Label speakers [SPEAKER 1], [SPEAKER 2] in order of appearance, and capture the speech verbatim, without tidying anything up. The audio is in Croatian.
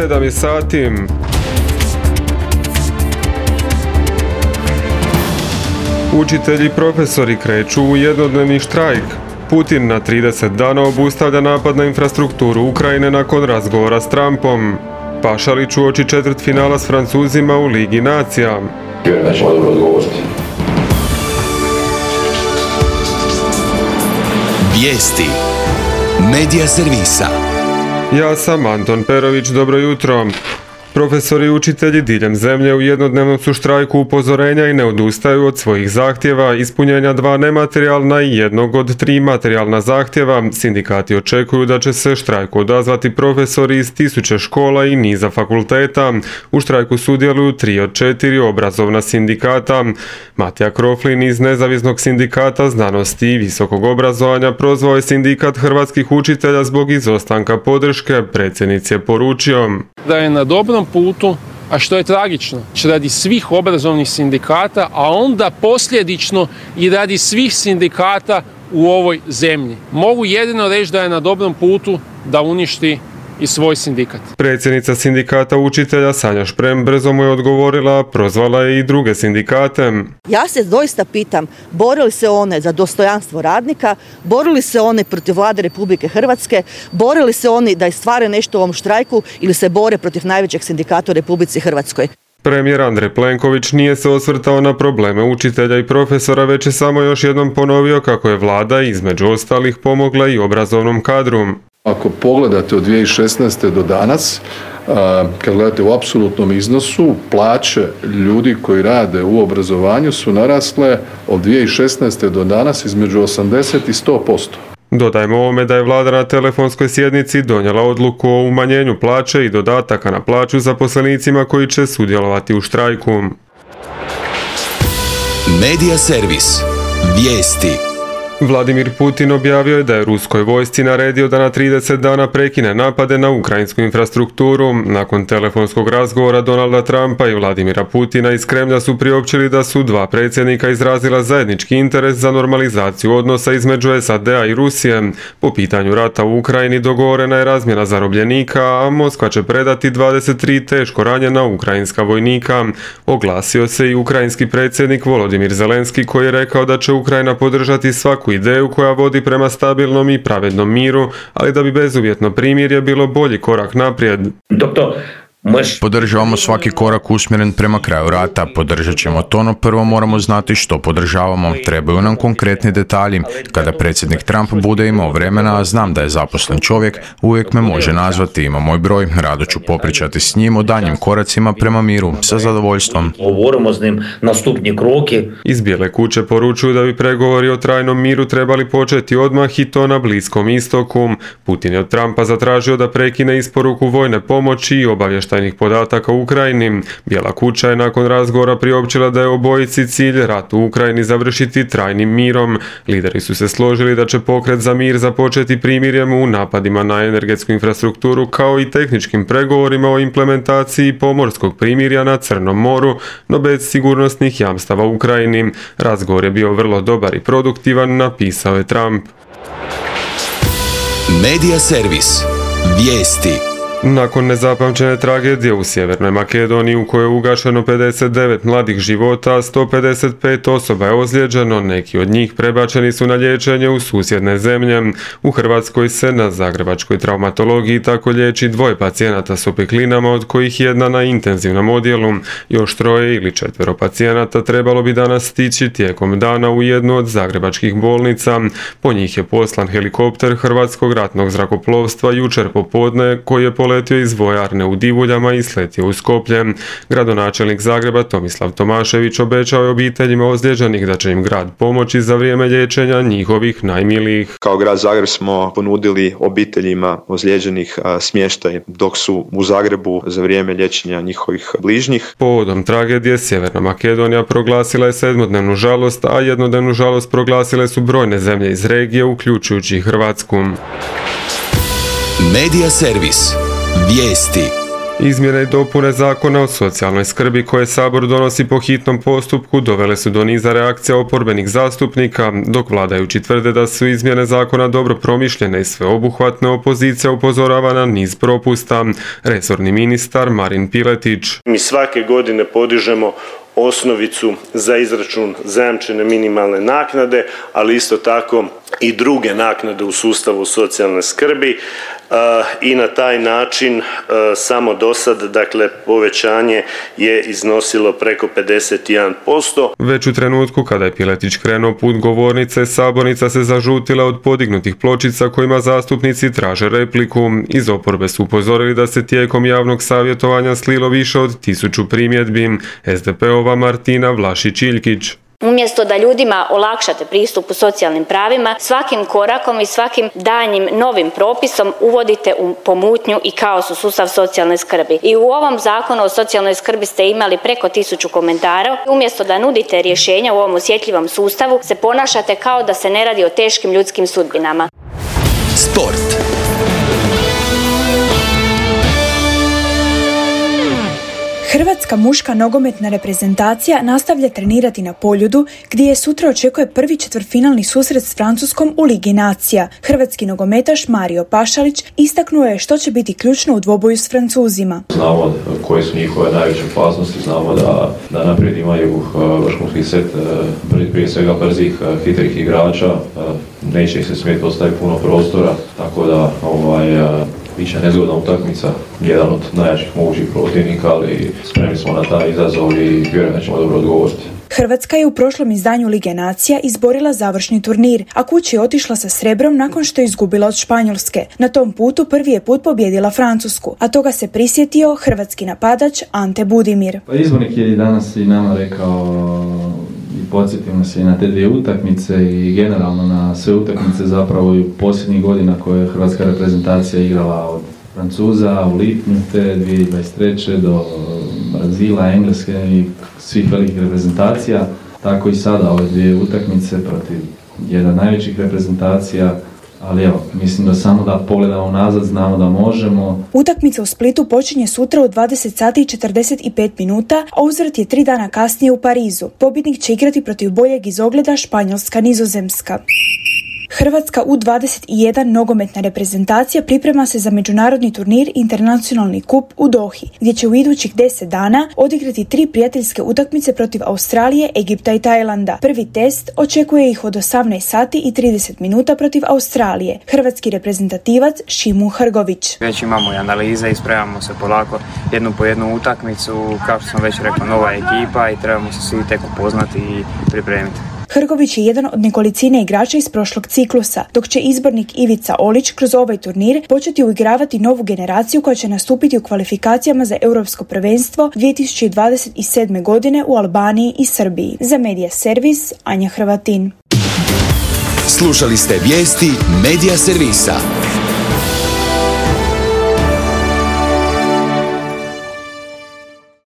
[SPEAKER 1] sedam je sati. Učitelji i profesori kreću u jednodnevni štrajk. Putin na trideset dana obustavlja napad na infrastrukturu Ukrajine nakon razgovora s Trumpom. Pašalić uoči četvrtfinala s Francuzima u Ligi nacija.
[SPEAKER 2] Vjerujem da ćemo dobro odgovoriti.
[SPEAKER 3] Vijesti Medija servisa.
[SPEAKER 1] Ja sam Anton Perović, dobro jutro. Profesori i učitelji diljem zemlje u jednodnevnom su štrajku upozorenja i ne odustaju od svojih zahtjeva, ispunjenja dva nematerijalna i jednog od tri materijalna zahtjeva. Sindikati očekuju da će se štrajku odazvati profesori iz tisuće škola i niza fakulteta. U štrajku sudjeluju tri od četiri obrazovna sindikata. Matija Kroflin iz Nezavisnog sindikata znanosti i visokog obrazovanja prozvao je sindikat hrvatskih učitelja zbog izostanka podrške. Predsjednici je poručio
[SPEAKER 4] da je na dobrom putu, a što je tragično, radi svih obrazovnih sindikata, a onda posljedično i radi svih sindikata u ovoj zemlji. Mogu jedino reći da je na dobrom putu da uništi i svoj sindikat.
[SPEAKER 1] Predsjednica sindikata učitelja Sanja Šprem brzo mu je odgovorila, prozvala je i druge sindikate.
[SPEAKER 5] Ja se doista pitam, borili se one za dostojanstvo radnika, borili se one protiv vlade Republike Hrvatske, borili se oni da istvare nešto u ovom štrajku ili se bore protiv najvećeg sindikata u Republici Hrvatskoj.
[SPEAKER 1] Premijer Andrej Plenković nije se osvrtao na probleme učitelja i profesora, već je samo još jednom ponovio kako je vlada između ostalih pomogla i obrazovnom kadru.
[SPEAKER 6] Ako pogledate od dvije tisuće šesnaeste. do danas, kad gledate u apsolutnom iznosu, plaće ljudi koji rade u obrazovanju su narasle od dvije tisuće šesnaeste. do danas između osamdeset i sto posto.
[SPEAKER 1] Dodajmo ovome da je vlada na telefonskoj sjednici donijela odluku o umanjenju plaće i dodataka na plaću zaposlenicima koji će sudjelovati u štrajku.
[SPEAKER 3] Medija servis. Vijesti.
[SPEAKER 1] Vladimir Putin objavio je da je ruskoj vojsci naredio da na trideset dana prekine napade na ukrajinsku infrastrukturu. Nakon telefonskog razgovora Donalda Trumpa i Vladimira Putina iz Kremlja su priopćili da su dva predsjednika izrazila zajednički interes za normalizaciju odnosa između S A D-a i Rusije. Po pitanju rata u Ukrajini dogovorena je razmjena zarobljenika, a Moskva će predati dvadeset tri teško ranjena ukrajinska vojnika. Oglasio se i ukrajinski predsjednik Volodimir Zelenski koji je rekao da će Ukrajina podržati svaku ideju koja vodi prema stabilnom i pravednom miru, ali da bi bezuvjetno primirje bilo bolji korak naprijed.
[SPEAKER 7] Podržavamo svaki korak usmjeren prema kraju rata, podržat ćemo to, no prvo moramo znati što podržavamo. Trebaju nam konkretni detalji. Kada predsjednik Trump bude imao vremena, a znam da je zaposlen čovjek, uvijek me može nazvati, ima moj broj, rado ću popričati s njim o daljnjim koracima prema miru, sa zadovoljstvom.
[SPEAKER 1] Iz Bijele kuće poručuju da bi pregovori o trajnom miru trebali početi odmah i to na Bliskom istoku. Putin je od Trumpa zatražio da prekine isporuku vojne pomoći i obavještajnih podataka u Ukrajini. Bijela kuća je nakon razgovora priopćila da je obojici cilj rat u Ukrajini završiti trajnim mirom. Lideri su se složili da će pokret za mir započeti primirjem u napadima na energetsku infrastrukturu kao i tehničkim pregovorima o implementaciji pomorskog primirja na Crnom moru, no bez sigurnosnih jamstava u Ukrajini. Razgovor je bio vrlo dobar i produktivan, napisao je Trump.
[SPEAKER 3] Medija servis. Vijesti.
[SPEAKER 1] Nakon nezapamćene tragedije u Sjevernoj Makedoniji u kojoj je ugašeno pedeset devet mladih života, a sto pedeset pet osoba je ozlijeđeno, neki od njih prebačeni su na liječenje u susjedne zemlje. U Hrvatskoj se na zagrebačkoj traumatologiji tako liječi dvoje pacijenata s opeklinama, od kojih jedna na intenzivnom odjelu. Još troje ili četvero pacijenata trebalo bi danas stići tijekom dana u jednu od zagrebačkih bolnica. Po njih je poslan helikopter Hrvatskog ratnog zrakoplovstva jučer popodne koji je poletio iz vojarne u Divuljama i sletio u Skoplje. Gradonačelnik Zagreba Tomislav Tomašević obećao je obiteljima ozlijeđenih da će im grad pomoći za vrijeme liječenja njihovih najmilijih.
[SPEAKER 8] Kao grad Zagreb smo ponudili obiteljima ozlijeđenih smještaj dok su u Zagrebu za vrijeme liječenja njihovih bližnjih.
[SPEAKER 1] Povodom tragedije Sjeverna Makedonija proglasila je sedmodnevnu žalost, a jednodnevnu žalost proglasile su brojne zemlje iz regije, uključujući i Hrvatsku.
[SPEAKER 3] Medija servis. Vijesti.
[SPEAKER 1] Izmjene i dopune Zakona o socijalnoj skrbi koje Sabor donosi po hitnom postupku dovele su do niza reakcija oporbenih zastupnika, dok vladajući tvrde da su izmjene zakona dobro promišljene i sveobuhvatne, opozicija upozorava na niz propusta. Resorni ministar Marin Piletić.
[SPEAKER 9] Mi svake godine podižemo osnovicu za izračun zajamčene minimalne naknade, ali isto tako i druge naknade u sustavu socijalne skrbi i na taj način samo do sad, dakle, povećanje je iznosilo preko pedeset jedan posto.
[SPEAKER 1] Već u trenutku kada je Piletić krenuo put govornice, sabornica se zažutila od podignutih pločica kojima zastupnici traže repliku. Iz oporbe su upozorili da se tijekom javnog savjetovanja slilo više od tisuću primjedbi. es de peova Martina Vlašić-Iljkić.
[SPEAKER 10] Umjesto da ljudima olakšate pristup u socijalnim pravima, svakim korakom i svakim daljnjim novim propisom uvodite u pomutnju i kaos u sustav socijalne skrbi. I u ovom zakonu o socijalnoj skrbi ste imali preko tisuću komentara. Umjesto da nudite rješenja u ovom osjetljivom sustavu, se ponašate kao da se ne radi o teškim ljudskim sudbinama.
[SPEAKER 3] Sport.
[SPEAKER 11] Hrvatska muška nogometna reprezentacija nastavlja trenirati na Poljudu, gdje je sutra očekuje prvi četvrtfinalni susret s Francuskom u Ligi nacija. Hrvatski nogometaš Mario Pašalić istaknuo je što će biti ključno u dvoboju s Francuzima.
[SPEAKER 2] Znamo koje su njihove najveće opasnosti, znamo da, da naprijed imaju vrhunski set, prije svega brzih, hitrih igrača, neće ih se smjeti ostaviti puno prostora, tako da ovaj, biće nezgodna utakmica, jedan od najjačih mogućih protivnika, ali spremni smo na taj izazov i vjerujem da ćemo dobro odgovoriti.
[SPEAKER 11] Hrvatska je u prošlom izdanju Lige nacija izborila završni turnir, a kući je otišla sa srebrom nakon što je izgubila od Španjolske. Na tom putu prvi je put pobijedila Francusku, a toga se prisjetio hrvatski napadač Ante Budimir.
[SPEAKER 12] Pa izbornik je i danas i nama rekao i podsjetimo se i na te dvije utakmice i generalno na sve utakmice zapravo i posljednjih godina koje je hrvatska reprezentacija igrala od Francuza u lipnju te dvije tisuće dvadeset treće do Brazila, Engleske i svih velikih reprezentacija, tako i sada ove dvije utakmice protiv jedna najvećih reprezentacija, ali evo, mislim da samo da pogledamo nazad, znamo da možemo.
[SPEAKER 11] Utakmica u Splitu počinje sutra u dvadeset sati i četrdeset pet minuta, a uzvrat je tri dana kasnije u Parizu. Pobjednik će igrati protiv boljeg izogleda Španjolska-Nizozemska. Hrvatska U dvadeset jedan nogometna reprezentacija priprema se za međunarodni turnir Internacionalni kup u Dohi, gdje će u idućih deset dana odigrati tri prijateljske utakmice protiv Australije, Egipta i Tajlanda. Prvi test očekuje ih od osamnaest sati i trideset minuta protiv Australije. Hrvatski reprezentativac Šimu Hrgović.
[SPEAKER 13] Već imamo i analize i spremamo se polako jednu po jednu utakmicu, kao što sam već rekao, nova ekipa i trebamo se svi tek upoznati i pripremiti.
[SPEAKER 11] Hrgović je jedan od nekolicine igrača iz prošlog ciklusa, dok će izbornik Ivica Olić kroz ovaj turnir početi uigravati novu generaciju koja će nastupiti u kvalifikacijama za Europsko prvenstvo dvije tisuće dvadeset sedme. godine u Albaniji i Srbiji. Za Medija Servis, Anja Hrvatin.
[SPEAKER 3] Slušali ste vijesti Medija Servisa.